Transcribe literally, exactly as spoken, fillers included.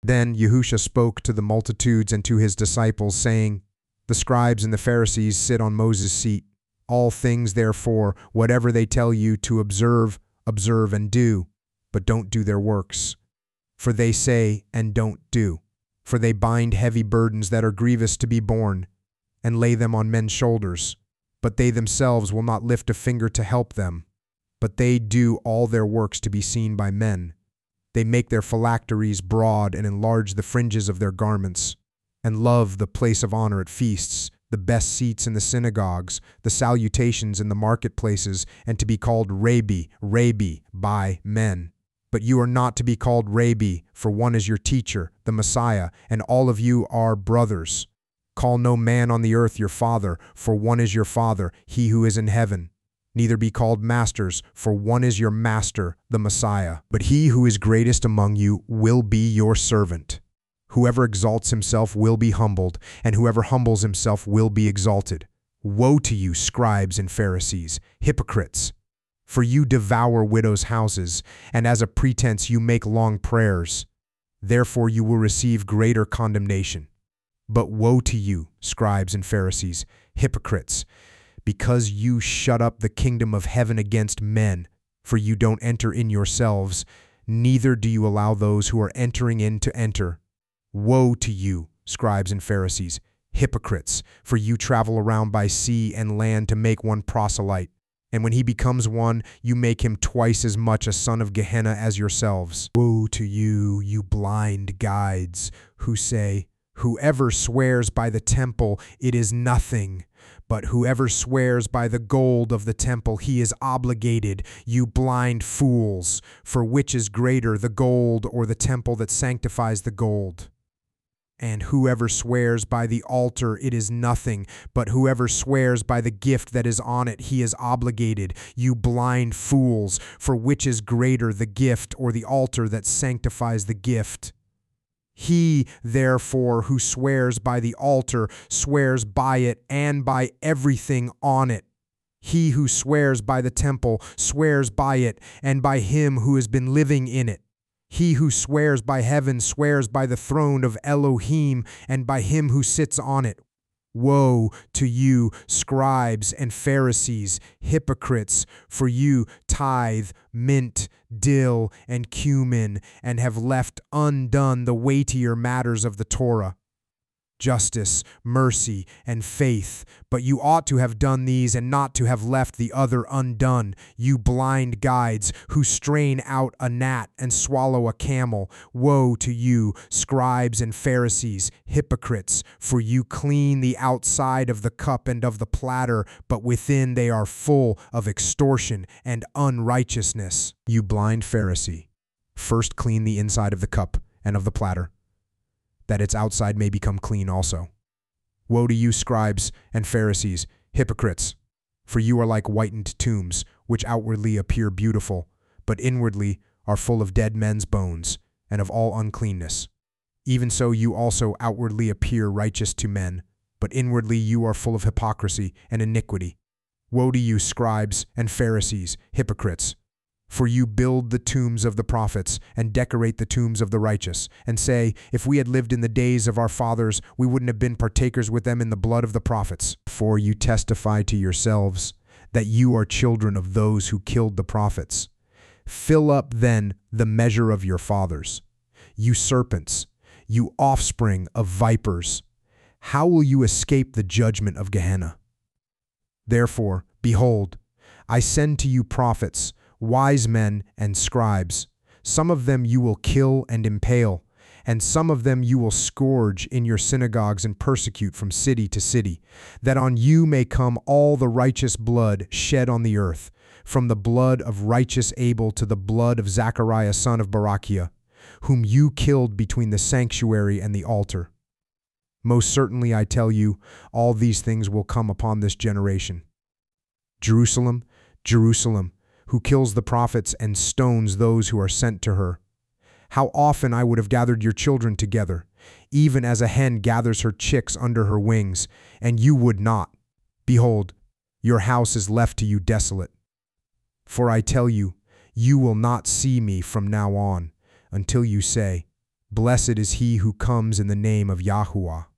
Then Yahusha spoke to the multitudes and to his disciples, saying, "The scribes and the Pharisees sit on Moses' seat. All things, therefore, whatever they tell you to observe, observe and do, but don't do their works. For they say and don't do. For they bind heavy burdens that are grievous to be borne, and lay them on men's shoulders. But they themselves will not lift a finger to help them. But they do all their works to be seen by men. They make their phylacteries broad and enlarge the fringes of their garments, and love the place of honor at feasts, the best seats in the synagogues, the salutations in the marketplaces, and to be called Rabbi, Rabbi by men. But you are not to be called Rabbi, for one is your teacher, the Messiah, and all of you are brothers. Call no man on the earth your father, for one is your Father, he who is in heaven. Neither be called masters, for one is your master, the Messiah. But he who is greatest among you will be your servant. Whoever exalts himself will be humbled, and whoever humbles himself will be exalted. Woe to you, scribes and Pharisees, hypocrites! For you devour widows' houses, and as a pretense you make long prayers. Therefore you will receive greater condemnation. But woe to you, scribes and Pharisees, hypocrites! Because you shut up the kingdom of heaven against men, for you don't enter in yourselves, neither do you allow those who are entering in to enter. Woe to you, scribes and Pharisees, hypocrites, for you travel around by sea and land to make one proselyte, and when he becomes one, you make him twice as much a son of Gehenna as yourselves. Woe to you, you blind guides, who say, "Whoever swears by the temple, it is nothing. But whoever swears by the gold of the temple, he is obligated, you blind fools. For which is greater, the gold or the temple that sanctifies the gold? And whoever swears by the altar, it is nothing. But whoever swears by the gift that is on it, he is obligated, you blind fools. For which is greater, the gift or the altar that sanctifies the gift? He, therefore, who swears by the altar, swears by it and by everything on it. He who swears by the temple, swears by it and by him who has been living in it. He who swears by heaven, swears by the throne of Elohim and by him who sits on it. Woe to you, scribes and Pharisees, hypocrites, for you tithe mint, dill, and cumin, and have left undone the weightier matters of the Torah, justice, mercy, and faith. But you ought to have done these and not to have left the other undone, you blind guides who strain out a gnat and swallow a camel. Woe to you, scribes and Pharisees, hypocrites, for you clean the outside of the cup and of the platter, but within they are full of extortion and unrighteousness. You blind Pharisee, first clean the inside of the cup and of the platter, that its outside may become clean also. Woe to you, scribes and Pharisees, hypocrites! For you are like whitened tombs, which outwardly appear beautiful, but inwardly are full of dead men's bones, and of all uncleanness. Even so you also outwardly appear righteous to men, but inwardly you are full of hypocrisy and iniquity. Woe to you, scribes and Pharisees, hypocrites! For you build the tombs of the prophets and decorate the tombs of the righteous, and say, if we had lived in the days of our fathers, we wouldn't have been partakers with them in the blood of the prophets. For you testify to yourselves that you are children of those who killed the prophets. Fill up then the measure of your fathers. You serpents, you offspring of vipers, how will you escape the judgment of Gehenna? Therefore, behold, I send to you prophets, wise men and scribes. Some of them you will kill and impale, and some of them you will scourge in your synagogues and persecute from city to city, that on you may come all the righteous blood shed on the earth, from the blood of righteous Abel to the blood of Zachariah son of Barachiah, whom you killed between the sanctuary and the altar. Most certainly I tell you, all these things will come upon this generation. Jerusalem, Jerusalem, who kills the prophets and stones those who are sent to her. How often I would have gathered your children together, even as a hen gathers her chicks under her wings, and you would not. Behold, your house is left to you desolate. For I tell you, you will not see me from now on, until you say, Blessed is he who comes in the name of Yahuwah.